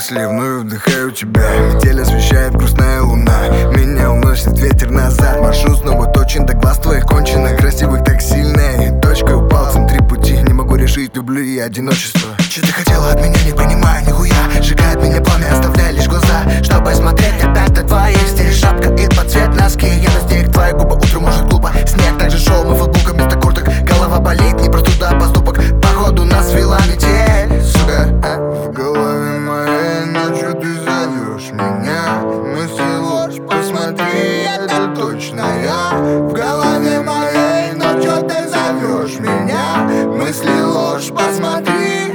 мысли вновь вдыхаю тебя. В теле освещает грустная луна, меня уносит ветер назад. Маршрут снова точен до глаз твоих конченых, красивых так сильно. И точка упал в центре пути, не могу решить, люблю я одиночество. Че ты хотела от меня, не понимаю нихуя. Сжигает меня пламя, оставляя лишь глаза, чтобы смотреть опять на твои стиль. Шапка и под цвет носки, я настиг твои губы, утром может глупо. Снег также шел, мы футболка вместо курток. Голова болит, не простуда, а поступок. Походу нас вела метель, сука. В голове моей ночью ты зовешь меня. Мысли ложь, посмотри, это точно я. В голове моей ночью ты зовешь меня. Мысли ложь, посмотри.